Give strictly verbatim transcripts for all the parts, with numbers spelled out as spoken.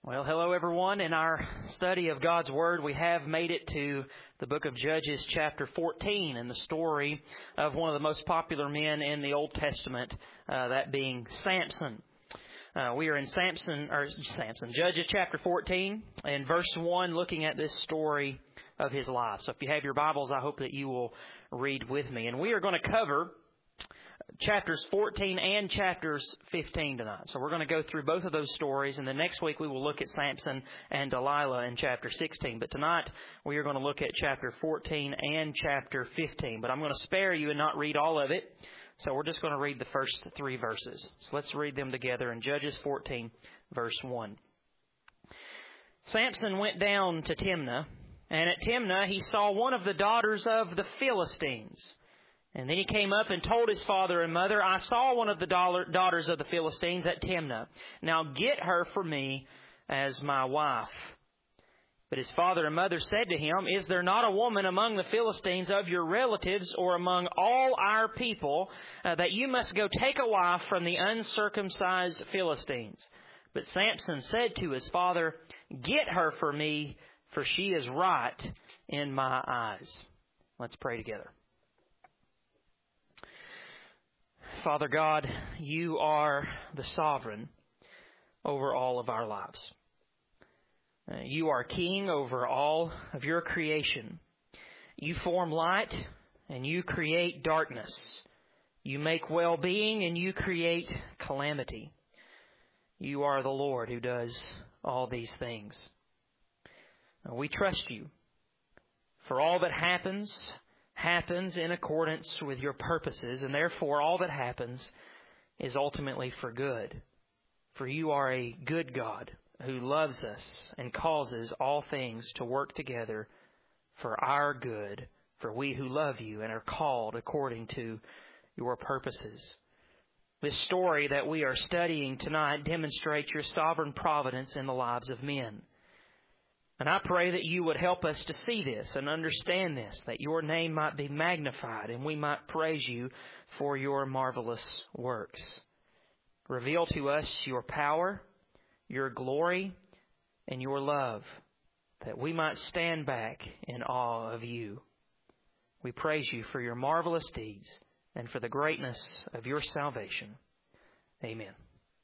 Well, hello everyone. In our study of God's Word, we have made it to the book of Judges chapter fourteen and the story of one of the most popular men in the Old Testament, uh, that being Samson. Uh, we are in Samson, or Samson, Judges chapter fourteen and verse one, looking at this story of his life. So if you have your Bibles, I hope that you will read with me. And we are going to cover chapters fourteen and chapters fifteen tonight. So we're going to go through both of those stories, and then next week we will look at Samson and Delilah in chapter sixteen. But tonight we are going to look at chapter fourteen and chapter fifteen. But I'm going to spare you and not read all of it. So we're just going to read the first three verses. So let's read them together in Judges fourteen, verse one. Samson went down to Timnah, and at Timnah he saw one of the daughters of the Philistines. And then he came up and told his father and mother, I saw one of the daughters of the Philistines at Timnah. Now get her for me as my wife. But his father and mother said to him, Is there not a woman among the Philistines of your relatives or among all our people uh, that you must go take a wife from the uncircumcised Philistines? But Samson said to his father, Get her for me, for she is right in my eyes. Let's pray together. Father God, you are the sovereign over all of our lives. Uh, you are king over all of your creation. You form light and you create darkness. You make well-being and you create calamity. You are the Lord who does all these things. Uh, we trust you. For all that happens, happens in accordance with your purposes, and therefore all that happens is ultimately for good. For you are a good God who loves us and causes all things to work together for our good, for we who love you and are called according to your purposes. This story that we are studying tonight demonstrates your sovereign providence in the lives of men. And I pray that you would help us to see this and understand this, that your name might be magnified and we might praise you for your marvelous works. Reveal to us your power, your glory, and your love, that we might stand back in awe of you. We praise you for your marvelous deeds and for the greatness of your salvation. Amen.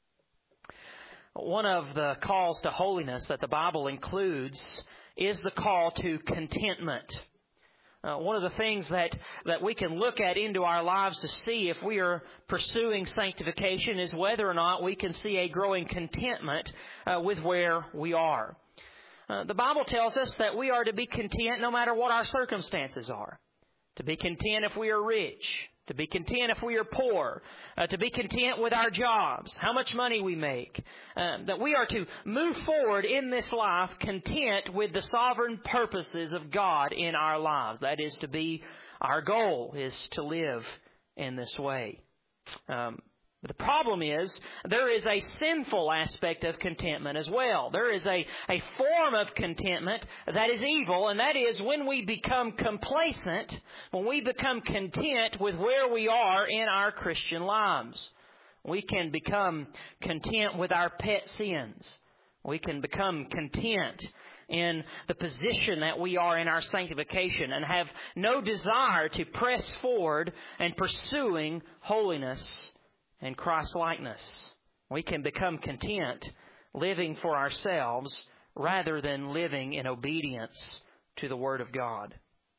One of the calls to holiness that the Bible includes is the call to contentment. Uh, one of the things that, that we can look at into our lives to see if we are pursuing sanctification is whether or not we can see a growing contentment uh, with where we are. Uh, the Bible tells us that we are to be content no matter what our circumstances are. To be content if we are rich. To be content if we are poor, uh, to be content with our jobs, how much money we make, um, that we are to move forward in this life content with the sovereign purposes of God in our lives. That is to be our goal, is to live in this way. Um, But the problem is, there is a sinful aspect of contentment as well. There is a, a form of contentment that is evil, and that is when we become complacent, when we become content with where we are in our Christian lives. We can become content with our pet sins. We can become content in the position that we are in our sanctification and have no desire to press forward and pursuing holiness and Christ-likeness. We can become content living for ourselves rather than living in obedience to the Word of God.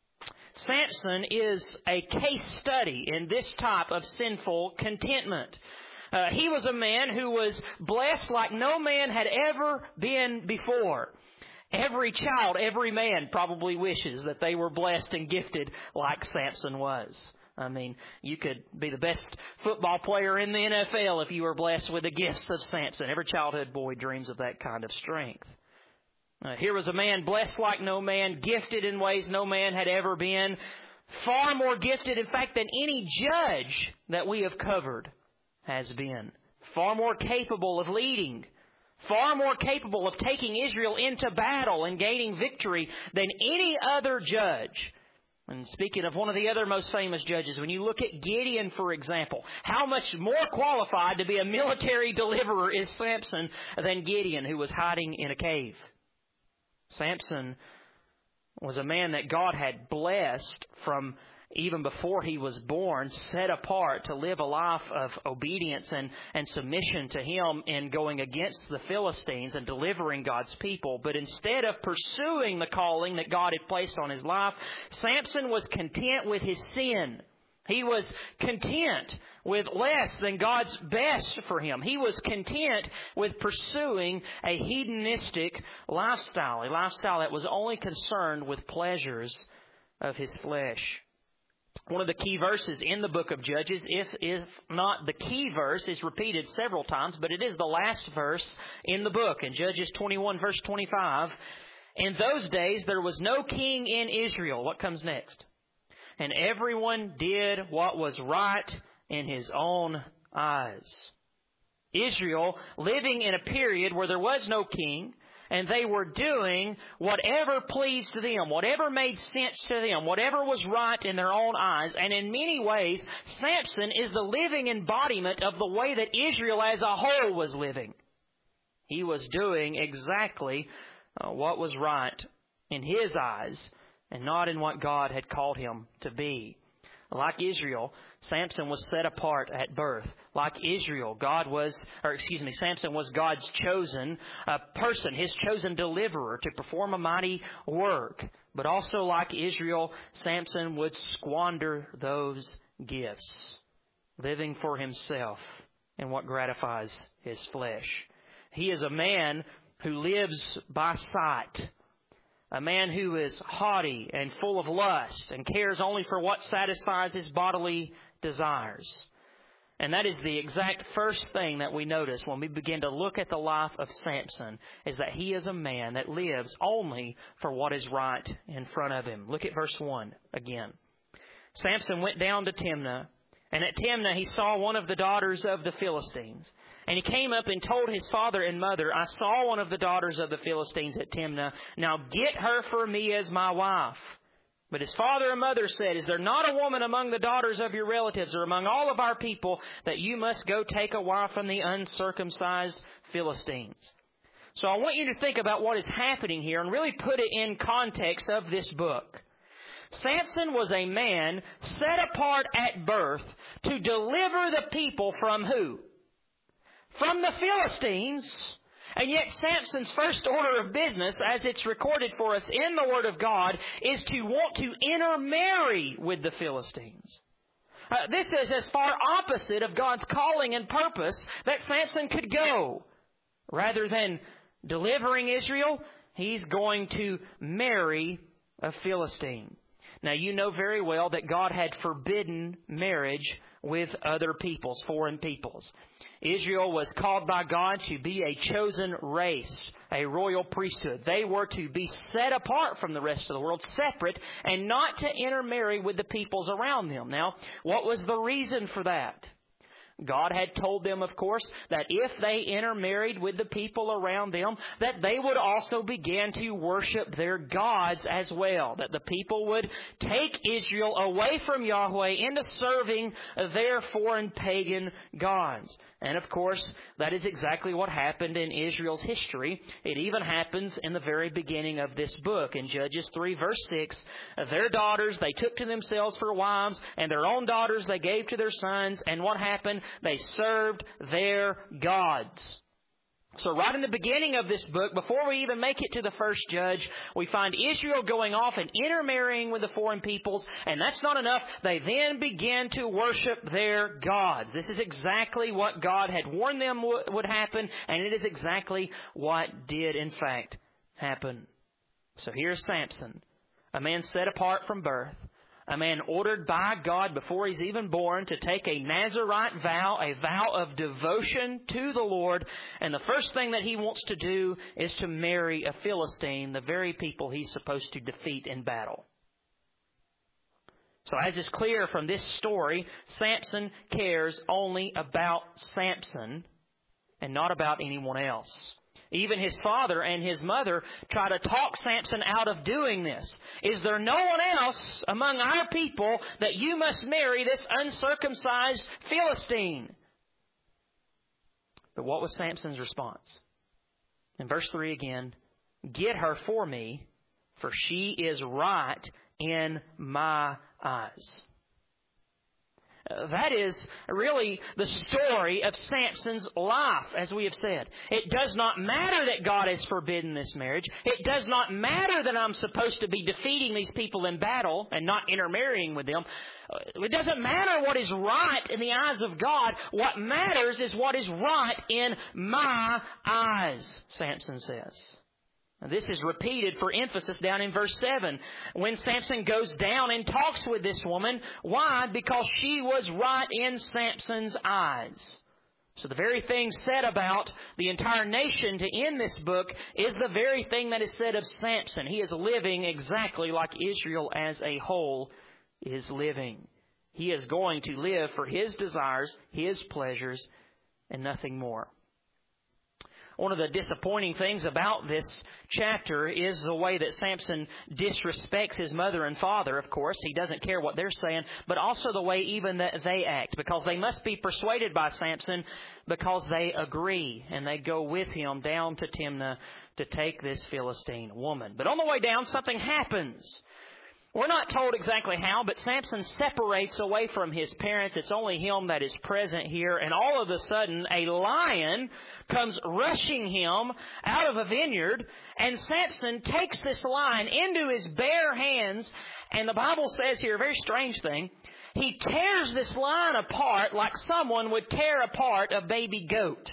Samson is a case study in this type of sinful contentment. Uh, he was a man who was blessed like no man had ever been before. Every child, every man probably wishes that they were blessed and gifted like Samson was. I mean, you could be the best football player in the N F L if you were blessed with the gifts of Samson. Every childhood boy dreams of that kind of strength. Uh, here was a man blessed like no man, gifted in ways no man had ever been, far more gifted, in fact, than any judge that we have covered has been. Far more capable of leading, far more capable of taking Israel into battle and gaining victory than any other judge. And speaking of one of the other most famous judges, when you look at Gideon, for example, how much more qualified to be a military deliverer is Samson than Gideon, who was hiding in a cave? Samson was a man that God had blessed from even before he was born, set apart to live a life of obedience and, and submission to Him in going against the Philistines and delivering God's people. But instead of pursuing the calling that God had placed on his life, Samson was content with his sin. He was content with less than God's best for him. He was content with pursuing a hedonistic lifestyle, a lifestyle that was only concerned with pleasures of his flesh. One of the key verses in the book of Judges, if, if not the key verse, is repeated several times, but it is the last verse in the book. In Judges twenty-one, verse twenty-five, in those days there was no king in Israel. What comes next? And everyone did what was right in his own eyes. Israel, living in a period where there was no king, and they were doing whatever pleased them, whatever made sense to them, whatever was right in their own eyes. And in many ways, Samson is the living embodiment of the way that Israel as a whole was living. He was doing exactly uh, what was right in his eyes and not in what God had called him to be. Like Israel, Samson was set apart at birth. Like Israel, God was, or excuse me, Samson was God's chosen uh, person, His chosen deliverer to perform a mighty work. But also like Israel, Samson would squander those gifts, living for himself and what gratifies his flesh. He is a man who lives by sight. A man who is haughty and full of lust and cares only for what satisfies his bodily desires. And that is the exact first thing that we notice when we begin to look at the life of Samson, is that he is a man that lives only for what is right in front of him. Look at verse one again. Samson went down to Timnah, and at Timnah he saw one of the daughters of the Philistines. And he came up and told his father and mother, I saw one of the daughters of the Philistines at Timnah. Now get her for me as my wife. But his father and mother said, is there not a woman among the daughters of your relatives or among all of our people that you must go take a wife from the uncircumcised Philistines? So I want you to think about what is happening here and really put it in context of this book. Samson was a man set apart at birth to deliver the people from who? From the Philistines. And yet Samson's first order of business, as it's recorded for us in the Word of God, is to want to intermarry with the Philistines. Uh, this is as far opposite of God's calling and purpose that Samson could go. Rather than delivering Israel, he's going to marry a Philistine. Now, you know very well that God had forbidden marriage with other peoples, foreign peoples. Israel was called by God to be a chosen race, a royal priesthood. They were to be set apart from the rest of the world, separate, and not to intermarry with the peoples around them. Now, what was the reason for that? God had told them, of course, that if they intermarried with the people around them, that they would also begin to worship their gods as well. That the people would take Israel away from Yahweh into serving their foreign pagan gods. And of course, that is exactly what happened in Israel's history. It even happens in the very beginning of this book. In Judges three, verse six, their daughters they took to themselves for wives, and their own daughters they gave to their sons. And what happened? They served their gods. So right in the beginning of this book, before we even make it to the first judge, we find Israel going off and intermarrying with the foreign peoples. And that's not enough. They then begin to worship their gods. This is exactly what God had warned them would happen. And it is exactly what did, in fact, happen. So here's Samson, a man set apart from birth. A man ordered by God before he's even born to take a Nazirite vow, a vow of devotion to the Lord. And the first thing that he wants to do is to marry a Philistine, the very people he's supposed to defeat in battle. So as is clear from this story, Samson cares only about Samson and not about anyone else. Even his father and his mother try to talk Samson out of doing this. Is there no one else among our people that you must marry this uncircumcised Philistine? But what was Samson's response? In verse three again, get her for me, for she is right in my eyes. That is really the story of Samson's life, as we have said. It does not matter that God has forbidden this marriage. It does not matter that I'm supposed to be defeating these people in battle and not intermarrying with them. It doesn't matter what is right in the eyes of God. What matters is what is right in my eyes, Samson says. This is repeated for emphasis down in verse seven. When Samson goes down and talks with this woman, why? Because she was right in Samson's eyes. So the very thing said about the entire nation to end this book is the very thing that is said of Samson. He is living exactly like Israel as a whole is living. He is going to live for his desires, his pleasures, and nothing more. One of the disappointing things about this chapter is the way that Samson disrespects his mother and father, of course. He doesn't care what they're saying, but also the way even that they act, because they must be persuaded by Samson because they agree, and they go with him down to Timnah to take this Philistine woman. But on the way down, something happens. We're not told exactly how, but Samson separates away from his parents. It's only him that is present here. And all of a sudden, a lion comes rushing him out of a vineyard. And Samson takes this lion into his bare hands. And the Bible says here a very strange thing. He tears this lion apart like someone would tear apart a baby goat.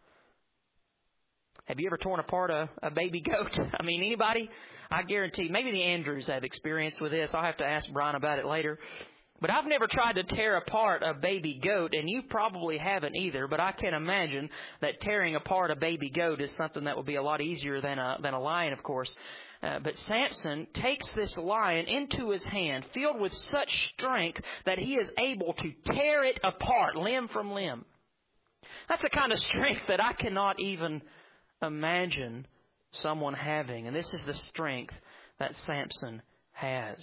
Have you ever torn apart a, a baby goat? I mean, anybody? I guarantee, maybe the Andrews have experience with this. I'll have to ask Brian about it later. But I've never tried to tear apart a baby goat, and you probably haven't either. But I can imagine that tearing apart a baby goat is something that would be a lot easier than a, than a lion, of course. Uh, but Samson takes this lion into his hand, filled with such strength that he is able to tear it apart, limb from limb. That's the kind of strength that I cannot even imagine someone having. And this is the strength that Samson has.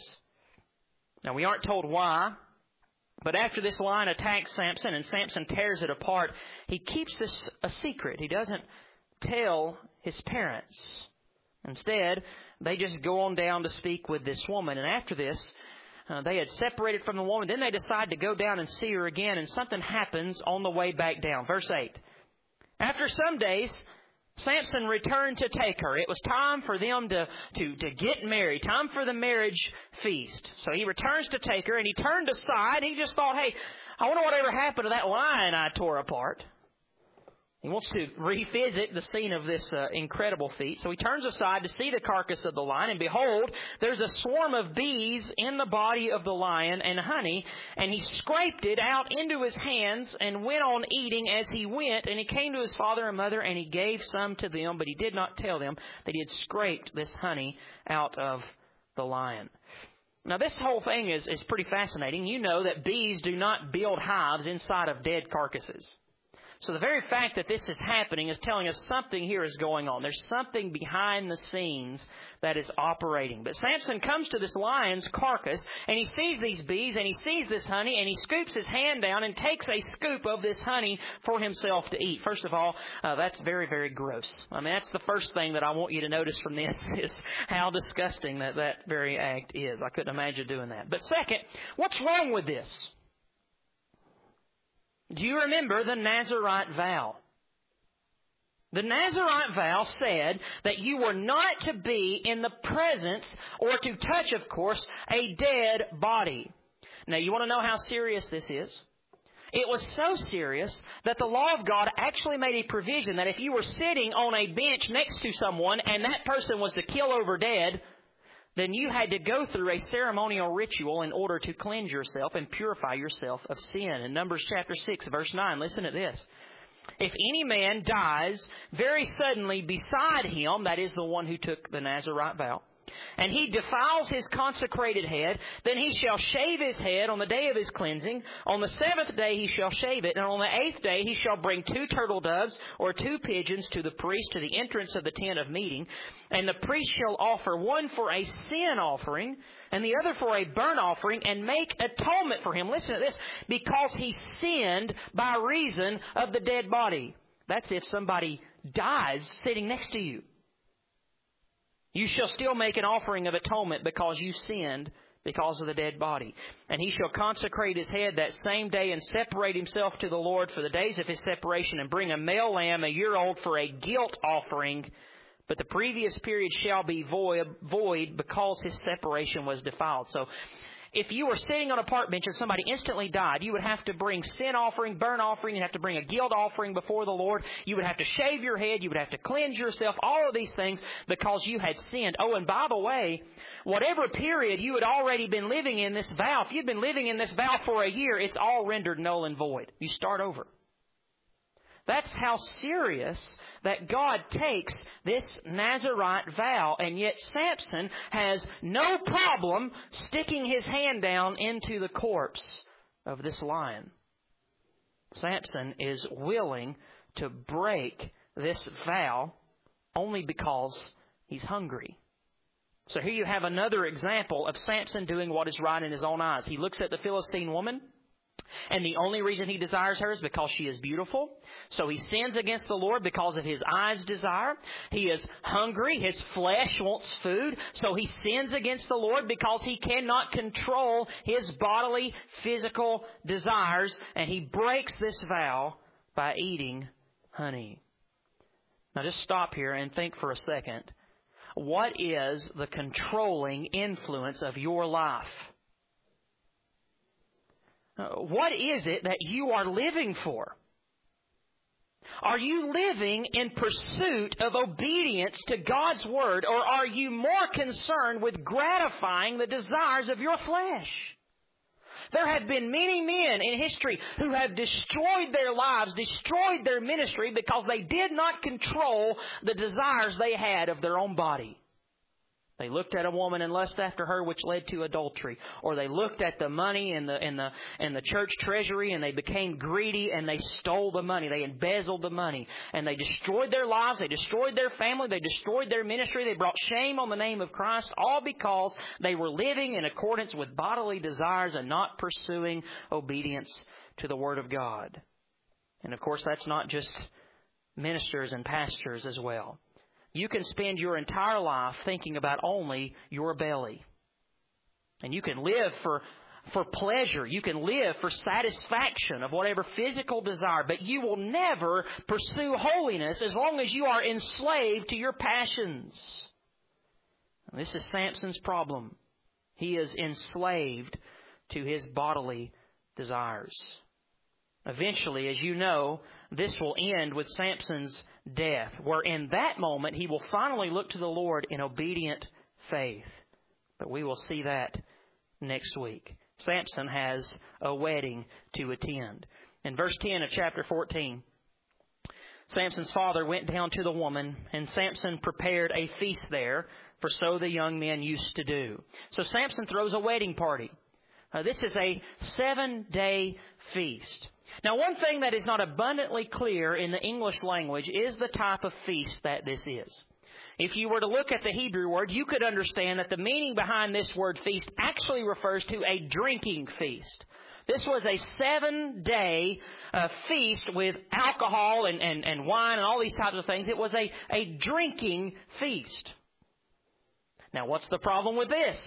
Now, we aren't told why, but after this lion attacks Samson and Samson tears it apart, he keeps this a secret. He doesn't tell his parents. Instead, they just go on down to speak with this woman. And after this, uh, they had separated from the woman. Then they decide to go down and see her again, and something happens on the way back down. Verse eight. After some days, Samson returned to take her. It was time for them to, to, to get married, time for the marriage feast. So he returns to take her, and he turned aside. He just thought, hey, I wonder whatever happened to that lion I tore apart. He wants to revisit the scene of this uh, incredible feat. So he turns aside to see the carcass of the lion, and behold, there's a swarm of bees in the body of the lion and honey, and he scraped it out into his hands and went on eating as he went, and he came to his father and mother, and he gave some to them, but he did not tell them that he had scraped this honey out of the lion. Now, this whole thing is, is pretty fascinating. You know that bees do not build hives inside of dead carcasses. So the very fact that this is happening is telling us something here is going on. There's something behind the scenes that is operating. But Samson comes to this lion's carcass, and he sees these bees, and he sees this honey, and he scoops his hand down and takes a scoop of this honey for himself to eat. First of all, uh, that's very, very gross. I mean, that's the first thing that I want you to notice from this is how disgusting that that very act is. I couldn't imagine doing that. But second, what's wrong with this? Do you remember the Nazirite vow? The Nazirite vow said that you were not to be in the presence or to touch, of course, a dead body. Now, you want to know how serious this is? It was so serious that the law of God actually made a provision that if you were sitting on a bench next to someone and that person was to kill over dead, then you had to go through a ceremonial ritual in order to cleanse yourself and purify yourself of sin. In Numbers chapter six, verse nine, listen to this. If any man dies very suddenly beside him, that is the one who took the Nazirite vow, and he defiles his consecrated head, then he shall shave his head on the day of his cleansing. On the seventh day he shall shave it, and on the eighth day he shall bring two turtle doves or two pigeons to the priest to the entrance of the tent of meeting. And the priest shall offer one for a sin offering, and the other for a burnt offering, and make atonement for him. Listen to this. Because he sinned by reason of the dead body. That's if somebody dies sitting next to you. You shall still make an offering of atonement because you sinned because of the dead body. And he shall consecrate his head that same day and separate himself to the Lord for the days of his separation, and bring a male lamb a year old for a guilt offering. But the previous period shall be void, void because his separation was defiled. So if you were sitting on a park bench and somebody instantly died, you would have to bring sin offering, burnt offering, you'd have to bring a guilt offering before the Lord. You would have to shave your head, you would have to cleanse yourself, all of these things because you had sinned. Oh, and by the way, whatever period you had already been living in this vow, if you've been living in this vow for a year, it's all rendered null and void. You start over. That's how serious that God takes this Nazirite vow. And yet Samson has no problem sticking his hand down into the corpse of this lion. Samson is willing to break this vow only because he's hungry. So here you have another example of Samson doing what is right in his own eyes. He looks at the Philistine woman, and the only reason he desires her is because she is beautiful. So he sins against the Lord because of his eyes' desire. He is hungry. His flesh wants food. So he sins against the Lord because he cannot control his bodily, physical desires. And he breaks this vow by eating honey. Now just stop here and think for a second. What is the controlling influence of your life? What is it that you are living for? Are you living in pursuit of obedience to God's Word, or are you more concerned with gratifying the desires of your flesh? There have been many men in history who have destroyed their lives, destroyed their ministry because they did not control the desires they had of their own body. They looked at a woman and lusted after her, which led to adultery. Or they looked at the money in the in the in the church treasury, and they became greedy and they stole the money. They embezzled the money, and they destroyed their lives. They destroyed their family. They destroyed their ministry. They brought shame on the name of Christ, all because they were living in accordance with bodily desires and not pursuing obedience to the Word of God. And of course, that's not just ministers and pastors as well. You can spend your entire life thinking about only your belly. And you can live for, for pleasure. You can live for satisfaction of whatever physical desire. But you will never pursue holiness as long as you are enslaved to your passions. And this is Samson's problem. He is enslaved to his bodily desires. Eventually, as you know, this will end with Samson's death, where in that moment he will finally look to the Lord in obedient faith. But we will see that next week. Samson has a wedding to attend. In verse ten of chapter fourteen, Samson's father went down to the woman, and Samson prepared a feast there, for so the young men used to do. So Samson throws a wedding party. Uh, this is a seven-day feast. Now, one thing that is not abundantly clear in the English language is the type of feast that this is. If you were to look at the Hebrew word, you could understand that the meaning behind this word feast actually refers to a drinking feast. This was a seven-day uh, feast with alcohol and, and, and wine and all these types of things. It was a, a drinking feast. Now, what's the problem with this?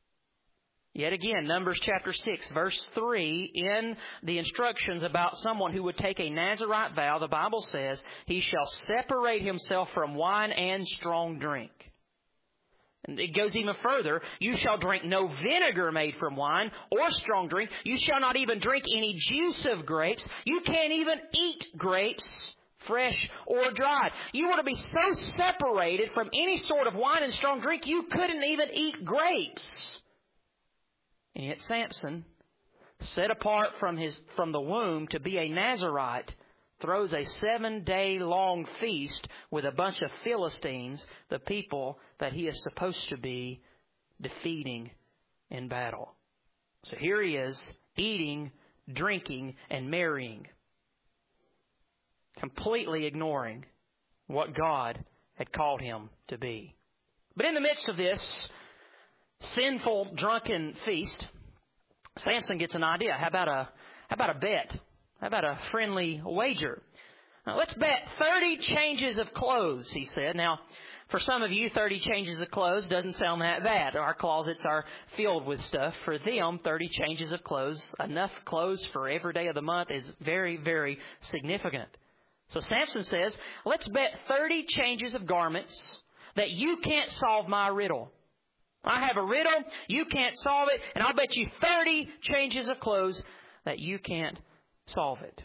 Yet again, Numbers chapter six, verse three, in the instructions about someone who would take a Nazirite vow, the Bible says, he shall separate himself from wine and strong drink. And it goes even further. You shall drink no vinegar made from wine or strong drink. You shall not even drink any juice of grapes. You can't even eat grapes, fresh or dried. You want to be so separated from any sort of wine and strong drink, you couldn't even eat grapes. And yet Samson, set apart from his from the womb to be a Nazirite, throws a seven-day-long feast with a bunch of Philistines, the people that he is supposed to be defeating in battle. So here he is, eating, drinking, and marrying, completely ignoring what God had called him to be. But in the midst of this sinful, drunken feast, Samson gets an idea. How about a how about a bet? How about a friendly wager? Now, let's bet thirty changes of clothes, he said. Now, for some of you, thirty changes of clothes doesn't sound that bad. Our closets are filled with stuff. For them, thirty changes of clothes, enough clothes for every day of the month, is very, very significant. So Samson says, let's bet thirty changes of garments that you can't solve my riddle. I have a riddle, you can't solve it, and I'll bet you thirty changes of clothes that you can't solve it.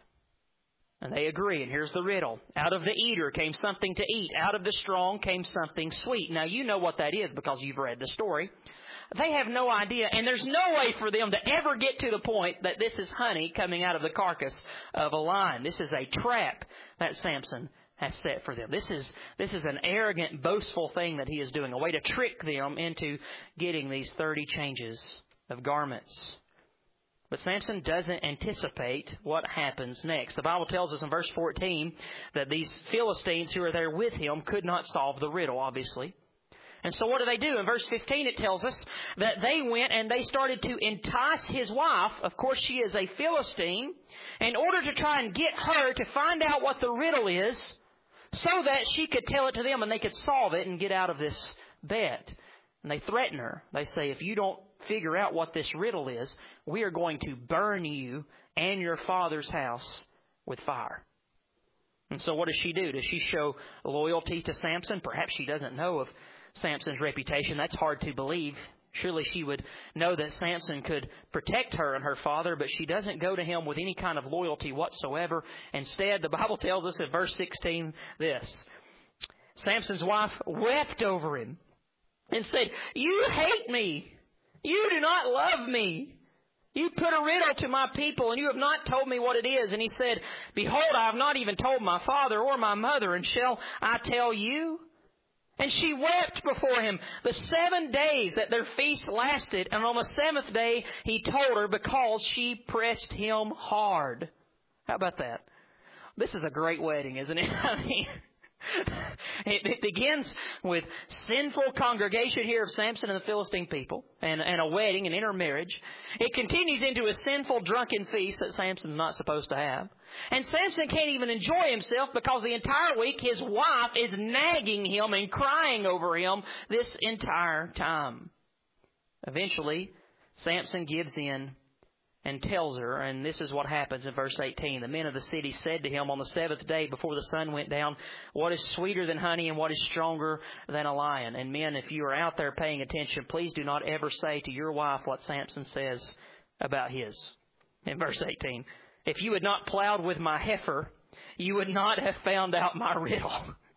And they agree, and here's the riddle. Out of the eater came something to eat. Out of the strong came something sweet. Now, you know what that is because you've read the story. They have no idea, and there's no way for them to ever get to the point that this is honey coming out of the carcass of a lion. This is a trap that Samson has set for them. This is this is an arrogant, boastful thing that he is doing, a way to trick them into getting these thirty changes of garments. But Samson doesn't anticipate what happens next. The Bible tells us in verse fourteen that these Philistines who are there with him could not solve the riddle, obviously. And so what do they do? In verse fifteen it tells us that they went and they started to entice his wife. Of course, she is a Philistine. In order to try and get her to find out what the riddle is so that she could tell it to them and they could solve it and get out of this bet. And they threaten her. They say, if you don't figure out what this riddle is, we are going to burn you and your father's house with fire. And so what does she do? Does she show loyalty to Samson? Perhaps she doesn't know of Samson's reputation. That's hard to believe. Surely she would know that Samson could protect her and her father, but she doesn't go to him with any kind of loyalty whatsoever. Instead, the Bible tells us in verse sixteen this. Samson's wife wept over him and said, you hate me. You do not love me. You put a riddle to my people, and you have not told me what it is. And he said, behold, I have not even told my father or my mother, and shall I tell you? And she wept before him the seven days that their feast lasted. And on the seventh day, he told her because she pressed him hard. How about that? This is a great wedding, isn't it? I mean, It, it begins with sinful congregation here of Samson and the Philistine people and, and a wedding, an intermarriage. It continues into a sinful drunken feast that Samson's not supposed to have. And Samson can't even enjoy himself because the entire week his wife is nagging him and crying over him this entire time. Eventually, Samson gives in and tells her, and this is what happens in verse eighteen. The men of the city said to him on the seventh day before the sun went down, what is sweeter than honey and what is stronger than a lion? And men, if you are out there paying attention, please do not ever say to your wife what Samson says about his. In verse eighteen, if you had not plowed with my heifer, you would not have found out my riddle.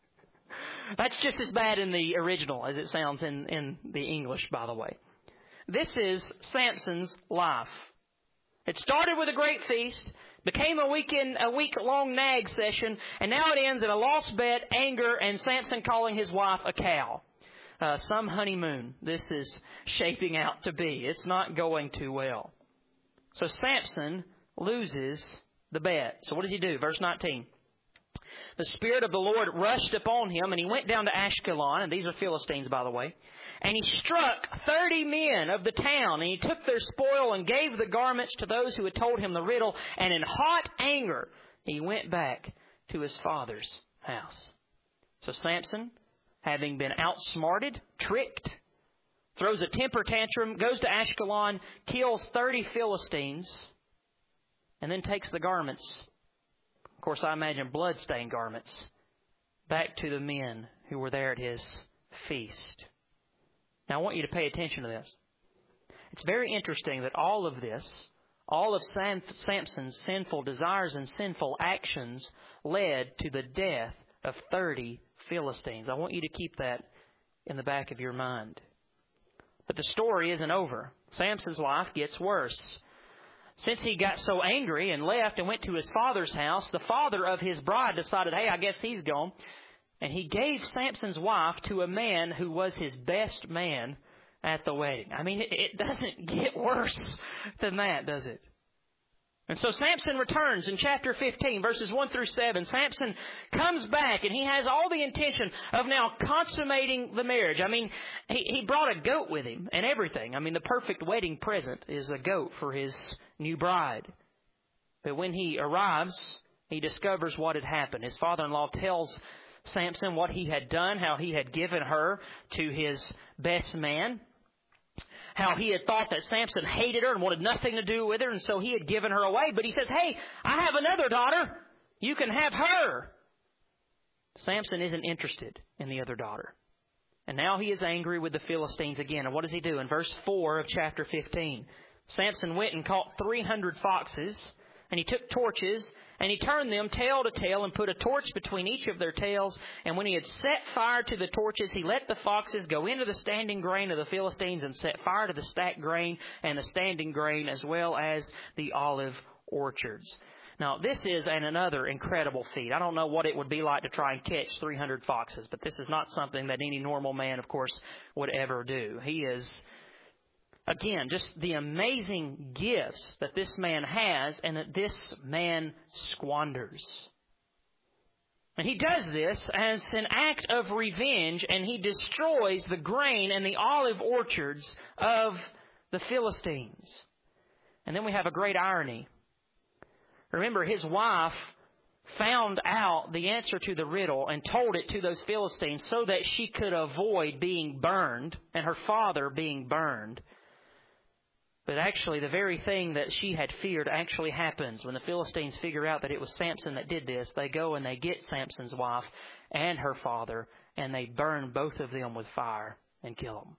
That's just as bad in the original as it sounds in, in the English, by the way. This is Samson's life. It started with a great feast, became a weekend, a week-long nag session, and now it ends in a lost bet, anger, and Samson calling his wife a cow. Uh, some honeymoon this is shaping out to be. It's not going too well. So Samson loses the bet. So what does he do? Verse nineteen. The Spirit of the Lord rushed upon him, and he went down to Ashkelon, and these are Philistines, by the way. And he struck thirty men of the town, and he took their spoil and gave the garments to those who had told him the riddle. And in hot anger, he went back to his father's house. So Samson, having been outsmarted, tricked, throws a temper tantrum, goes to Ashkelon, kills thirty Philistines, and then takes the garments, of course I imagine blood-stained garments, back to the men who were there at his feast. Now, I want you to pay attention to this. It's very interesting that all of this, all of Sam, Samson's sinful desires and sinful actions led to the death of thirty Philistines. I want you to keep that in the back of your mind. But the story isn't over. Samson's life gets worse. since he got so angry and left and went to his father's house, the father of his bride decided, hey, I guess he's gone. And he gave Samson's wife to a man who was his best man at the wedding. I mean, it, it doesn't get worse than that, does it? And so Samson returns in chapter fifteen, verses one through seven. Samson comes back and he has all the intention of now consummating the marriage. I mean, he, he brought a goat with him and everything. I mean, the perfect wedding present is a goat for his new bride. But when he arrives, he discovers what had happened. His father-in-law tells Samson what he had done, how he had given her to his best man, how he had thought that Samson hated her and wanted nothing to do with her, and so he had given her away. But he says, hey, I have another daughter. You can have her. Samson isn't interested in the other daughter. And now he is angry with the Philistines again. And what does he do? In verse four of chapter fifteen, Samson went and caught three hundred foxes, and he took torches, and he turned them tail to tail and put a torch between each of their tails. And when he had set fire to the torches, he let the foxes go into the standing grain of the Philistines and set fire to the stacked grain and the standing grain as well as the olive orchards. Now, this is an, another incredible feat. I don't know what it would be like to try and catch three hundred foxes, but this is not something that any normal man, of course, would ever do. He is... Again, just the amazing gifts that this man has and that this man squanders. And he does this as an act of revenge, and he destroys the grain and the olive orchards of the Philistines. And then we have a great irony. Remember, his wife found out the answer to the riddle and told it to those Philistines so that she could avoid being burned and her father being burned. But actually, the very thing that she had feared actually happens. When the Philistines figure out that it was Samson that did this, they go and they get Samson's wife and her father, and they burn both of them with fire and kill them.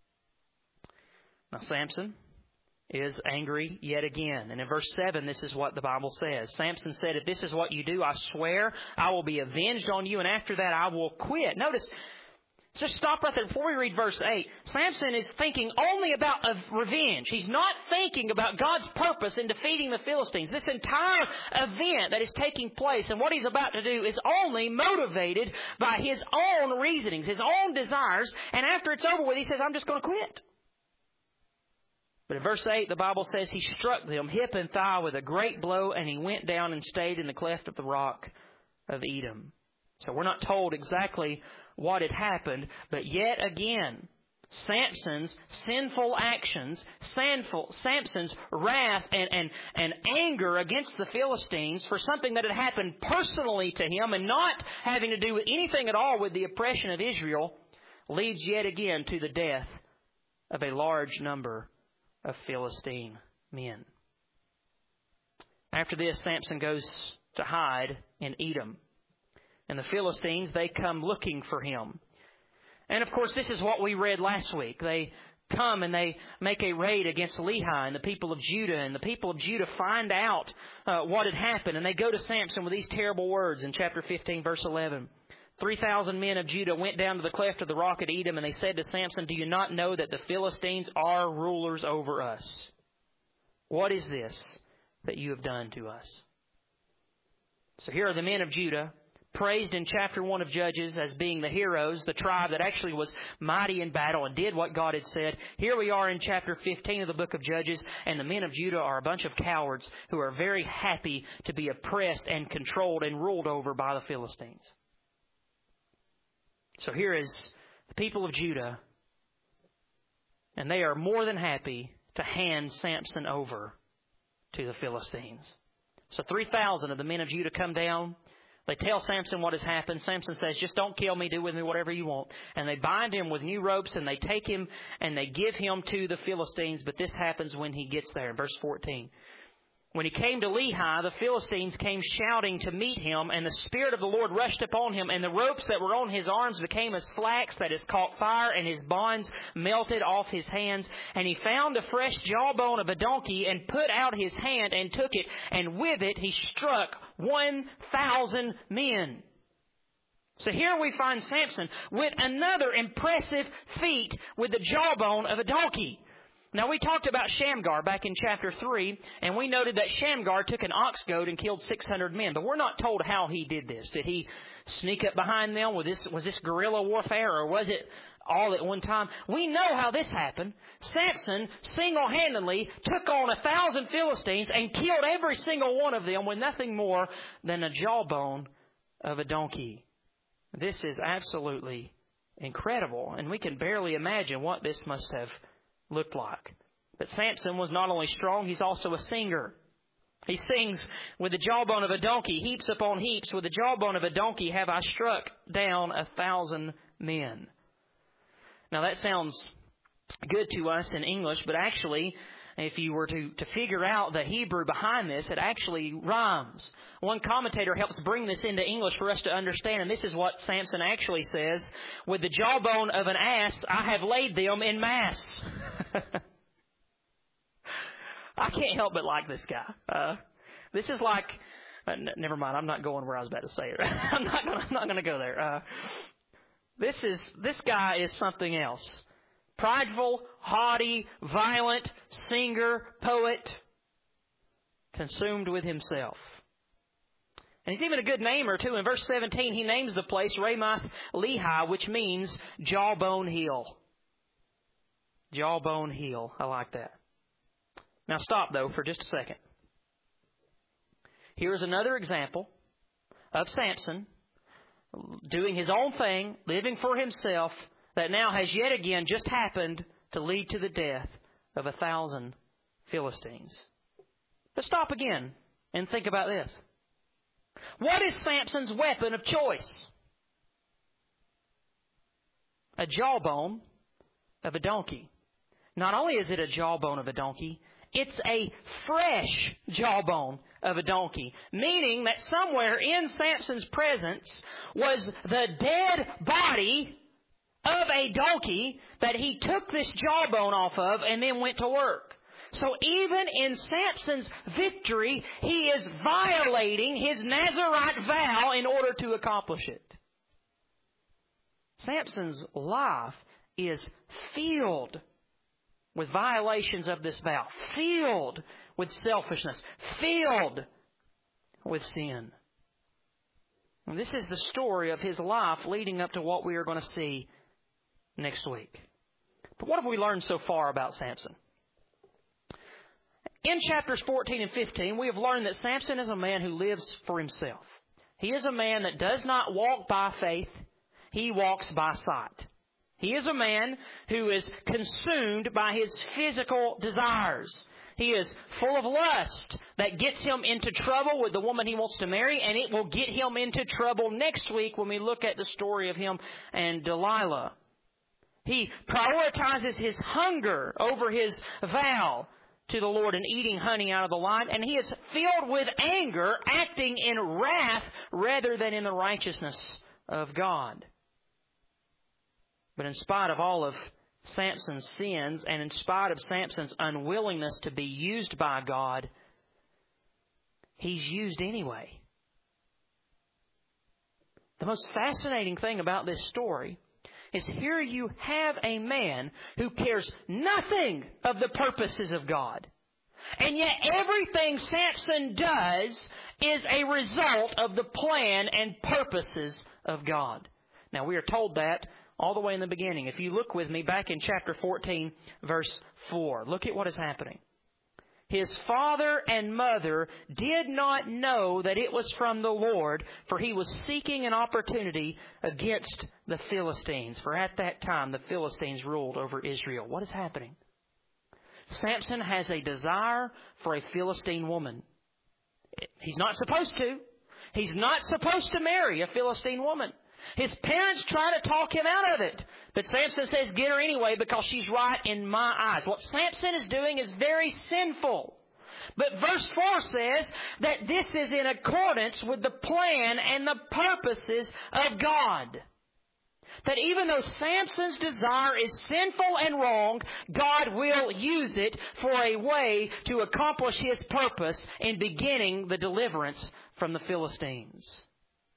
Now, Samson is angry yet again. And in verse seven, this is what the Bible says. Samson said, if this is what you do, I swear I will be avenged on you, and after that I will quit. Notice, just stop right there before we read verse eight. Samson is thinking only about revenge. He's not thinking about God's purpose in defeating the Philistines. This entire event that is taking place and what he's about to do is only motivated by his own reasonings, his own desires. And after it's over with, he says, I'm just going to quit. But in verse eight, the Bible says he struck them hip and thigh with a great blow, and he went down and stayed in the cleft of the rock of Edom. So we're not told exactly what had happened, but yet again, Samson's sinful actions, sinful, Samson's wrath and, and, and anger against the Philistines for something that had happened personally to him and not having to do with anything at all with the oppression of Israel, leads yet again to the death of a large number of Philistine men. After this, Samson goes to hide in Edom. And the Philistines, they come looking for him. And of course, this is what we read last week. They come and they make a raid against Lehi and the people of Judah. And the people of Judah find out uh, what had happened. And they go to Samson with these terrible words in chapter fifteen, verse eleven. Three thousand men of Judah went down to the cleft of the rock at Edom, and they said to Samson, do you not know that the Philistines are rulers over us? What is this that you have done to us? So here are the men of Judah, praised in chapter one of Judges as being the heroes, the tribe that actually was mighty in battle and did what God had said. Here we are in chapter fifteen of the book of Judges, and the men of Judah are a bunch of cowards who are very happy to be oppressed and controlled and ruled over by the Philistines. So here is the people of Judah, and they are more than happy to hand Samson over to the Philistines. So three thousand of the men of Judah come down. They tell Samson what has happened. Samson says, just don't kill me, do with me whatever you want. And they bind him with new ropes, and they take him and they give him to the Philistines. But this happens when he gets there. Verse fourteen. When he came to Lehi, the Philistines came shouting to meet him, and the Spirit of the Lord rushed upon him, and the ropes that were on his arms became as flax that has caught fire, and his bonds melted off his hands. And he found a fresh jawbone of a donkey, and put out his hand and took it, and with it he struck one thousand men. So here we find Samson with another impressive feat with the jawbone of a donkey. Now, we talked about Shamgar back in chapter three, and we noted that Shamgar took an ox goad and killed six hundred men. But we're not told how he did this. Did he sneak up behind them? Was this, was this guerrilla warfare, or was it all at one time? We know how this happened. Samson single-handedly took on a thousand Philistines and killed every single one of them with nothing more than a jawbone of a donkey. This is absolutely incredible, and we can barely imagine what this must have looked like. But Samson was not only strong, he's also a singer. He sings, with the jawbone of a donkey, heaps upon heaps, with the jawbone of a donkey have I struck down a thousand men. Now that sounds good to us in English, but actually, if you were to, to figure out the Hebrew behind this, it actually rhymes. One commentator helps bring this into English for us to understand, and this is what Samson actually says: with the jawbone of an ass, I have laid them in mass. I can't help but like this guy. Uh, this is like, uh, n- never mind, I'm not going where I was about to say it. I'm not gonna, I'm not going to go there. Uh, this is, this guy is something else. Prideful, haughty, violent, singer, poet, consumed with himself. And he's even a good namer too. In verse seventeen, he names the place Ramoth Lehi, which means Jawbone Hill. Jawbone Hill. I like that. Now stop, though, for just a second. Here's another example of Samson doing his own thing, living for himself, that now has yet again just happened to lead to the death of a thousand Philistines. But stop again and think about this. What is Samson's weapon of choice? A jawbone of a donkey. Not only is it a jawbone of a donkey, it's a fresh jawbone of a donkey, meaning that somewhere in Samson's presence was the dead body of a donkey that he took this jawbone off of and then went to work. So even in Samson's victory, he is violating his Nazirite vow in order to accomplish it. Samson's life is filled with violations of this vow, filled with selfishness, filled with sin. And this is the story of his life leading up to what we are going to see next week. But what have we learned so far about Samson? In chapters fourteen and fifteen, we have learned that Samson is a man who lives for himself. He is a man that does not walk by faith, he walks by sight. He is a man who is consumed by his physical desires. He is full of lust that gets him into trouble with the woman he wants to marry, and it will get him into trouble next week when we look at the story of him and Delilah. He prioritizes his hunger over his vow to the Lord and eating honey out of the light, and he is filled with anger, acting in wrath rather than in the righteousness of God. But in spite of all of Samson's sins, and in spite of Samson's unwillingness to be used by God, he's used anyway. The most fascinating thing about this story is here you have a man who cares nothing of the purposes of God. And yet everything Samson does is a result of the plan and purposes of God. Now we are told that all the way in the beginning. If you look with me back in chapter fourteen, verse four, look at what is happening. His father and mother did not know that it was from the Lord, for he was seeking an opportunity against the Philistines. For at that time, the Philistines ruled over Israel. What is happening? Samson has a desire for a Philistine woman. He's not supposed to. He's not supposed to marry a Philistine woman. His parents try to talk him out of it. But Samson says, get her anyway because she's right in my eyes. What Samson is doing is very sinful. But verse four says that this is in accordance with the plan and the purposes of God. That even though Samson's desire is sinful and wrong, God will use it for a way to accomplish His purpose in beginning the deliverance from the Philistines.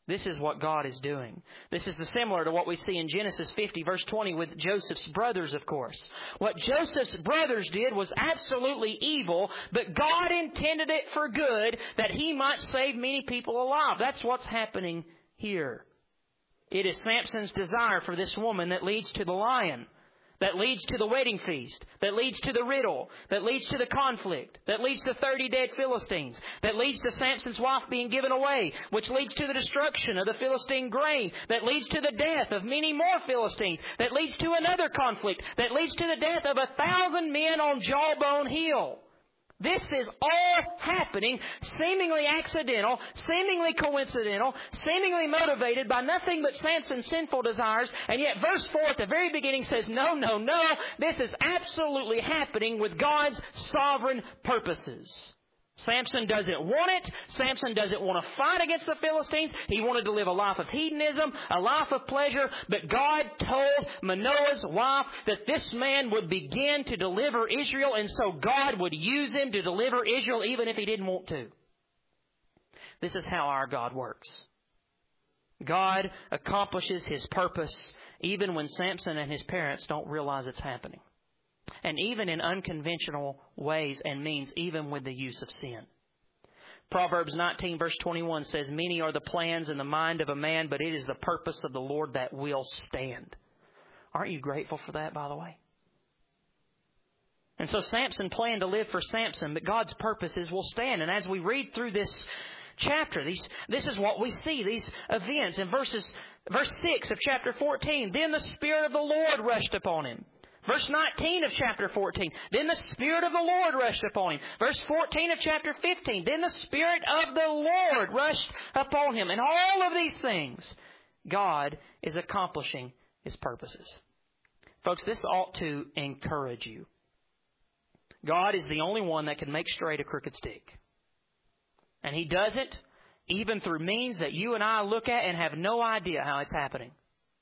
This is what God is doing. This is similar to what we see in Genesis fifty, verse twenty, with Joseph's brothers, of course. What Joseph's brothers did was absolutely evil, but God intended it for good, that He might save many people alive. That's what's happening here. It is Samson's desire for this woman that leads to the lion, that leads to the wedding feast, that leads to the riddle, that leads to the conflict, that leads to thirty dead Philistines, that leads to Samson's wife being given away, which leads to the destruction of the Philistine grain, that leads to the death of many more Philistines, that leads to another conflict, that leads to the death of a thousand men on Jawbone Hill. This is all happening, seemingly accidental, seemingly coincidental, seemingly motivated by nothing but Samson's sinful desires. And yet verse four at the very beginning says, no, no, no, this is absolutely happening with God's sovereign purposes. Samson doesn't want it. Samson doesn't want to fight against the Philistines. He wanted to live a life of hedonism, a life of pleasure. But God told Manoah's wife that this man would begin to deliver Israel, and so God would use him to deliver Israel even if He didn't want to. This is how our God works. God accomplishes His purpose even when Samson and his parents don't realize it's happening. And even in unconventional ways and means, even with the use of sin. Proverbs nineteen verse twenty-one says, many are the plans in the mind of a man, but it is the purpose of the Lord that will stand. Aren't you grateful for that, by the way? And so Samson planned to live for Samson, but God's purposes will stand. And as we read through this chapter, these, this is what we see, these events. In verses, verse six of chapter fourteen, then the Spirit of the Lord rushed upon him. Verse nineteen of chapter fourteen, then the Spirit of the Lord rushed upon him. Verse fourteen of chapter fifteen, then the Spirit of the Lord rushed upon him. And all of these things, God is accomplishing His purposes. Folks, this ought to encourage you. God is the only one that can make straight a crooked stick. And He does it even through means that you and I look at and have no idea how it's happening.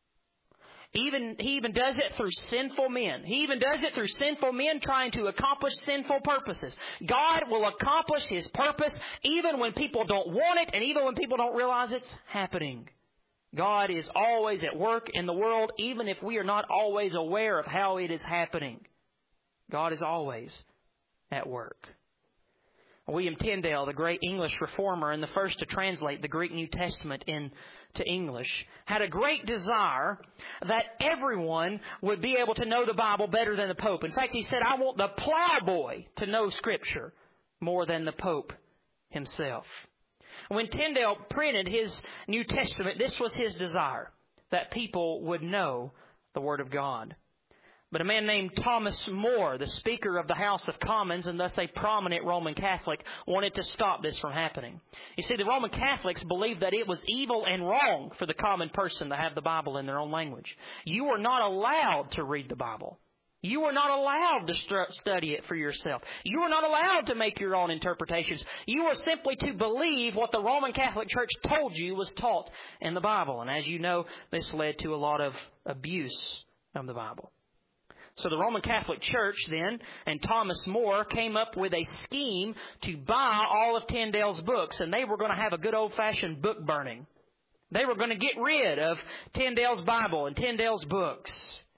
Even, he even does it through sinful men. He even does it through sinful men trying to accomplish sinful purposes. God will accomplish His purpose even when people don't want it and even when people don't realize it's happening. God is always at work in the world, even if we are not always aware of how it is happening. God is always at work. William Tyndale, the great English reformer and the first to translate the Greek New Testament into English, had a great desire that everyone would be able to know the Bible better than the Pope. In fact, he said, I want the plowboy to know Scripture more than the Pope himself. When Tyndale printed his New Testament, this was his desire, that people would know the Word of God. But a man named Thomas More, the Speaker of the House of Commons and thus a prominent Roman Catholic, wanted to stop this from happening. You see, the Roman Catholics believed that it was evil and wrong for the common person to have the Bible in their own language. You are not allowed to read the Bible. You are not allowed to st- study it for yourself. You are not allowed to make your own interpretations. You are simply to believe what the Roman Catholic Church told you was taught in the Bible. And as you know, this led to a lot of abuse of the Bible. So the Roman Catholic Church then, and Thomas More, came up with a scheme to buy all of Tyndale's books, and they were going to have a good old-fashioned book burning. They were going to get rid of Tyndale's Bible and Tyndale's books.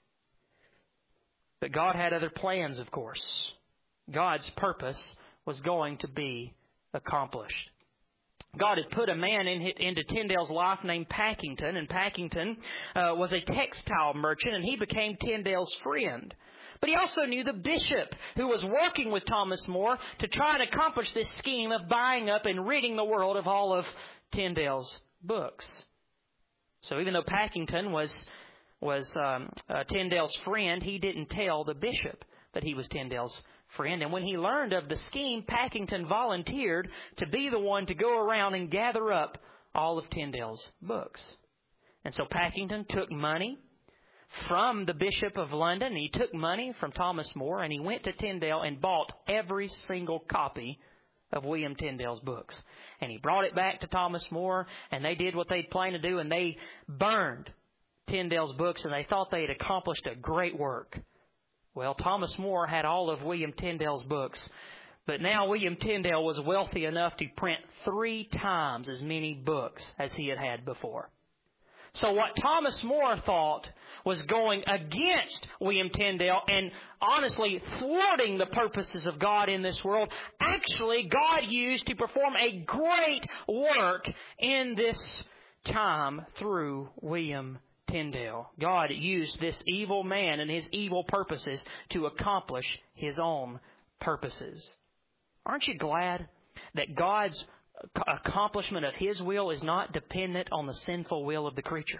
But God had other plans, of course. God's purpose was going to be accomplished. God had put a man in, into Tyndale's life named Packington, and Packington uh, was a textile merchant, and he became Tyndale's friend. But he also knew the bishop who was working with Thomas More to try and accomplish this scheme of buying up and ridding the world of all of Tyndale's books. So even though Packington was was um, uh, Tyndale's friend, he didn't tell the bishop that he was Tyndale's friend. And when he learned of the scheme, Packington volunteered to be the one to go around and gather up all of Tyndale's books. And so Packington took money from the Bishop of London. He took money from Thomas More, and he went to Tyndale and bought every single copy of William Tyndale's books. And he brought it back to Thomas More, and they did what they'd planned to do, and they burned Tyndale's books, and they thought they had accomplished a great work. Well, Thomas More had all of William Tyndale's books, But now William Tyndale was wealthy enough to print three times as many books as he had had before. So what Thomas More thought was going against William Tyndale and honestly thwarting the purposes of God in this world, actually God used to perform a great work in this time through William Tyndale. God used this evil man and his evil purposes to accomplish His own purposes. Aren't you glad that God's accomplishment of His will is not dependent on the sinful will of the creature?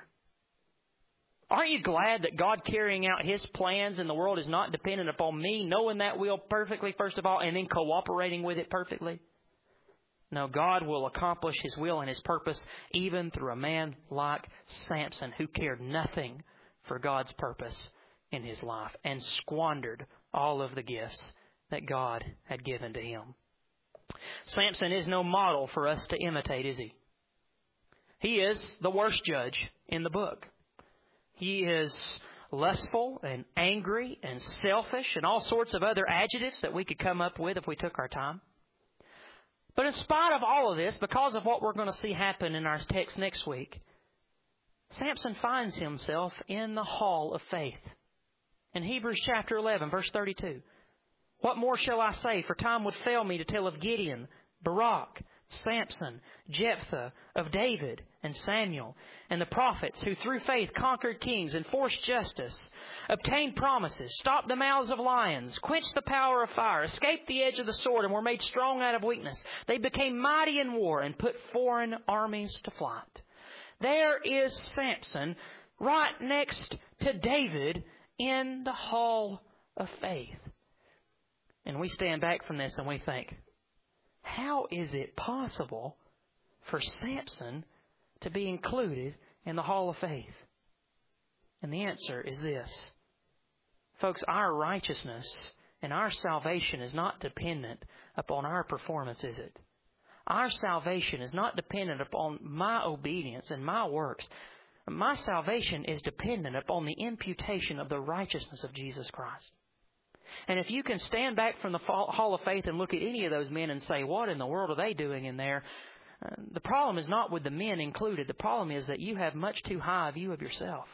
Aren't you glad that God carrying out His plans in the world is not dependent upon me knowing that will perfectly, first of all, and then cooperating with it perfectly? No, God will accomplish His will and His purpose even through a man like Samson, who cared nothing for God's purpose in his life and squandered all of the gifts that God had given to him. Samson is no model for us to imitate, is he? He is the worst judge in the book. He is lustful and angry and selfish and all sorts of other adjectives that we could come up with if we took our time. But in spite of all of this, because of what we're going to see happen in our text next week, Samson finds himself in the hall of faith. In Hebrews chapter eleven, verse thirty-two, what more shall I say? For time would fail me to tell of Gideon, Barak, Samson, Jephthah, of David and Samuel, and the prophets who through faith conquered kings, enforced justice, obtained promises, stopped the mouths of lions, quenched the power of fire, escaped the edge of the sword, and were made strong out of weakness. They became mighty in war and put foreign armies to flight. There is Samson right next to David in the hall of faith. And we stand back from this and we think, how is it possible for Samson to be included in the hall of faith? And the answer is this. Folks, our righteousness and our salvation is not dependent upon our performance, is it? Our salvation is not dependent upon my obedience and my works. My salvation is dependent upon the imputation of the righteousness of Jesus Christ. And if you can stand back from the hall of faith and look at any of those men and say, what in the world are they doing in there? Uh, the problem is not with the men included. The problem is that you have much too high a view of yourself.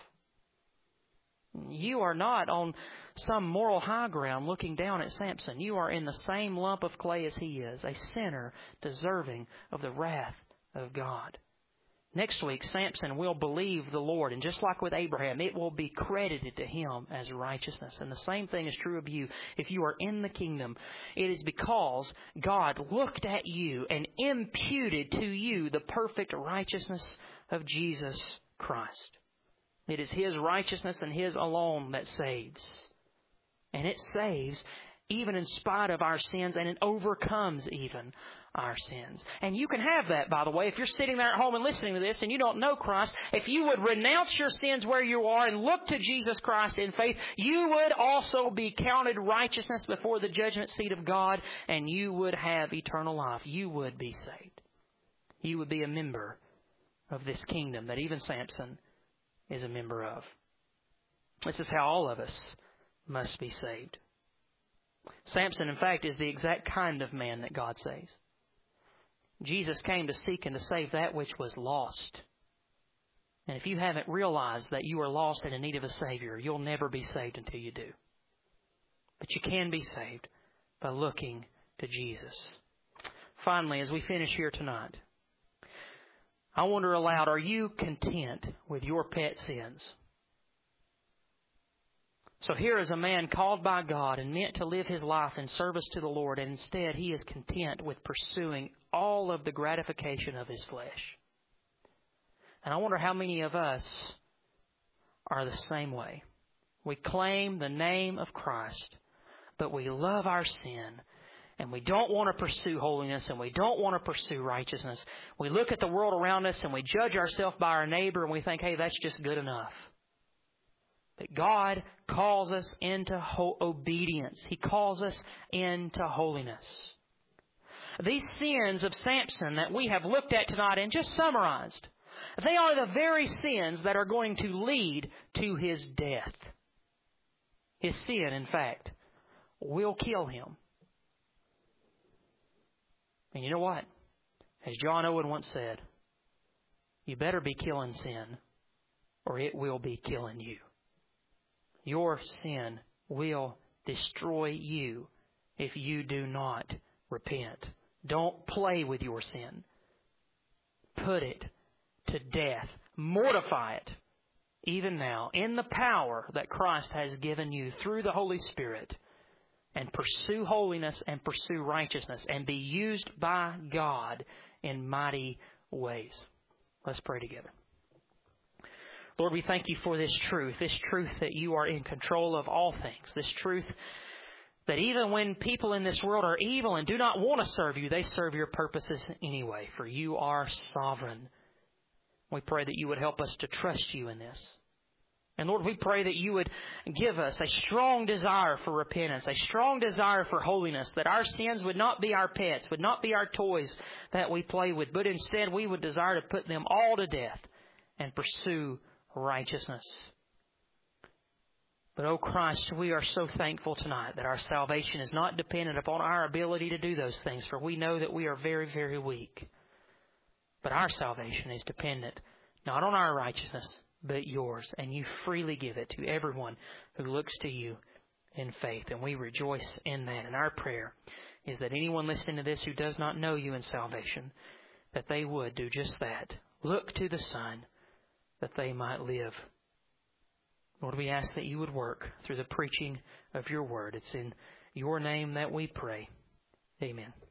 You are not on some moral high ground looking down at Samson. You are in the same lump of clay as he is, a sinner deserving of the wrath of God. Next week, Samson will believe the Lord, and just like with Abraham, it will be credited to him as righteousness. And the same thing is true of you. If you are in the kingdom, it is because God looked at you and imputed to you the perfect righteousness of Jesus Christ. It is His righteousness and His alone that saves. And it saves even in spite of our sins, and it overcomes even our sins. And you can have that, by the way, if you're sitting there at home and listening to this and you don't know Christ. If you would renounce your sins where you are and look to Jesus Christ in faith, you would also be counted righteousness before the judgment seat of God, and you would have eternal life. You would be saved. You would be a member of this kingdom that even Samson is a member of. This is how all of us must be saved. Samson, in fact, is the exact kind of man that God saves. Jesus came to seek and to save that which was lost. And if you haven't realized that you are lost and in need of a Savior, you'll never be saved until you do. But you can be saved by looking to Jesus. Finally, as we finish here tonight, I wonder aloud, are you content with your pet sins? So here is a man called by God and meant to live his life in service to the Lord, and instead he is content with pursuing all of the gratification of his flesh. And I wonder how many of us are the same way. We claim the name of Christ, but we love our sin, and we don't want to pursue holiness, and we don't want to pursue righteousness. We look at the world around us and we judge ourselves by our neighbor, and we think, hey, that's just good enough. But God calls us into ho- obedience. He calls us into holiness. These sins of Samson that we have looked at tonight and just summarized, they are the very sins that are going to lead to his death. His sin, in fact, will kill him. And you know what? As John Owen once said, you better be killing sin, or it will be killing you. Your sin will destroy you if you do not repent. Don't play with your sin. Put it to death. Mortify it, even now, in the power that Christ has given you through the Holy Spirit. And pursue holiness and pursue righteousness and be used by God in mighty ways. Let's pray together. Lord, we thank you for this truth, this truth that you are in control of all things, this truth that even when people in this world are evil and do not want to serve you, they serve your purposes anyway, for you are sovereign. We pray that you would help us to trust you in this. And Lord, we pray that you would give us a strong desire for repentance, a strong desire for holiness, that our sins would not be our pets, would not be our toys that we play with, but instead we would desire to put them all to death and pursue righteousness. But, oh Christ, we are so thankful tonight that our salvation is not dependent upon our ability to do those things, for we know that we are very, very weak. But our salvation is dependent not on our righteousness, but yours, and you freely give it to everyone who looks to you in faith, and we rejoice in that. And our prayer is that anyone listening to this who does not know you in salvation, that they would do just that. Look to the Son, that they might live. Lord, we ask that you would work through the preaching of your word. It's in your name that we pray. Amen.